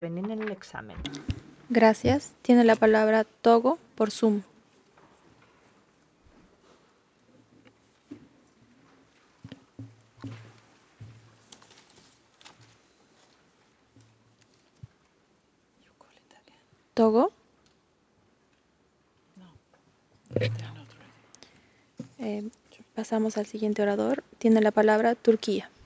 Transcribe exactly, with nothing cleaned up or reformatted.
en el examen. Gracias. Tiene la palabra Togo por Zoom. Togo. Eh, pasamos al siguiente orador. Tiene la palabra Turquía.